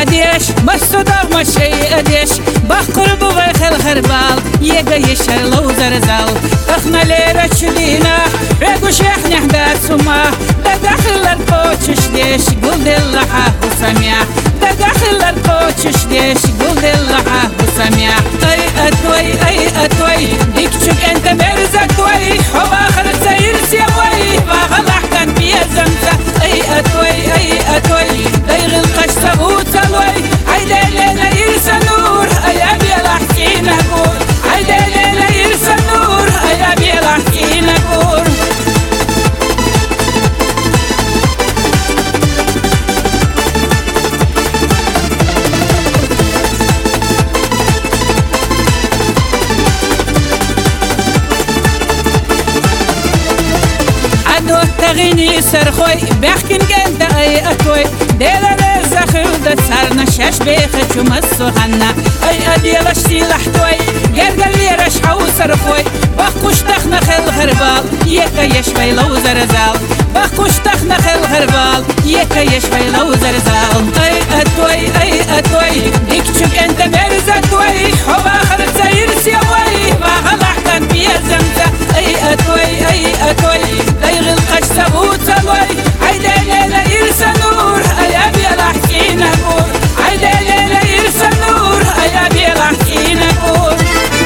اديش مسودر مشي اديش بقرب وغيخ الخربال يجا يشلو زرزال اخنا ليرة شدينا ريقو شيخ نحدات سما داخل القوتش ديش قول دلحة وسميع داخل القوتش ديش قول دلحة وسميع اي اتوي ديك شك انت مرزك توي هو اخر سير سيوي فغلح كان بيا زمزة اي اتوي دايغ القش سبوت سلوي عيدا لنا يرسى نور اي ابي الحكين اقول عيدا لنا يرسى نور اي ابي الحكين اقول غيني سرخوي بحكن جنت اي اتوي ديلا لزخي ودت سارنا شاش بيخت ومسو حنا اي اديلا اشتي لحتوي قرقل لي رشحو سرخوي بخوش تخنخ الغربال يكا يشوي لو زرزال بخوش تخنخ الغربال يكا يشوي لو زرزال اي اتوي ديك شك انت مرز اتوي حب اخر سير سيوي فغلح كان بيا زمزة اي اتوي دايغ القش سبوت سلوي عيدا ليلة يرسى نور اي ابي الحكين اقول عيدا ليلة يرسى نور اي ابي الحكين اقول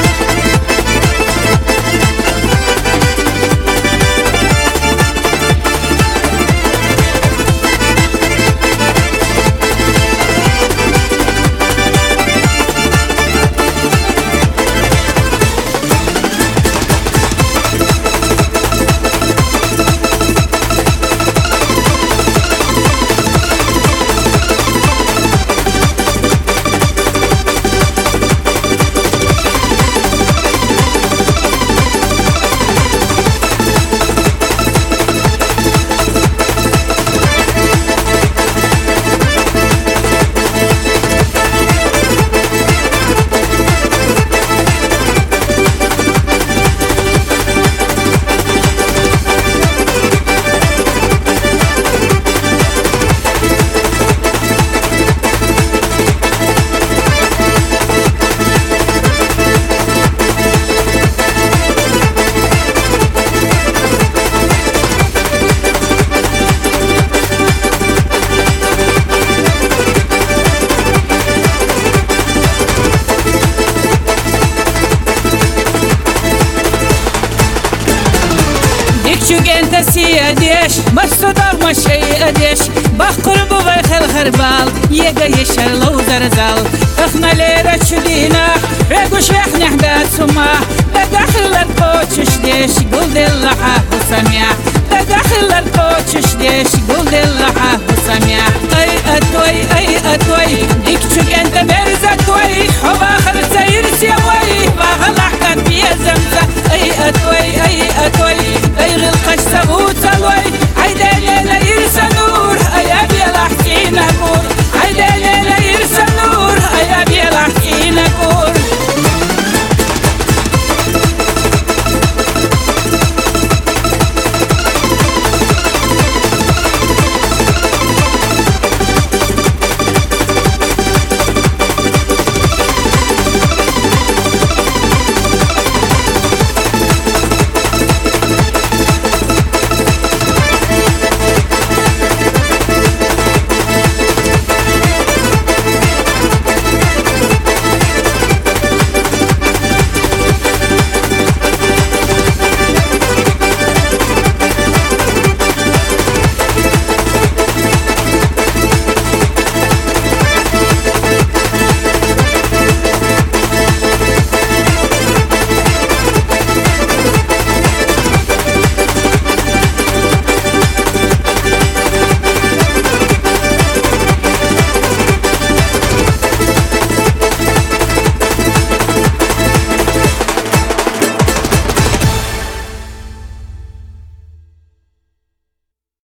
شوك انت سي اديش مسودر مشي اديش بقرب وغيخ الخربال يجا يشلو زرزال اخنا ليرة شدينا ريقو شيخ نحدات سما داخل القوتش ديش قول دلحة وسميع داخل القوتش ديش قول دلحة وسميع اي اتوي ديك شوك انت مرز اتوي حب اخر سير سيوي فغلح كان بيا زمزة اي اتوي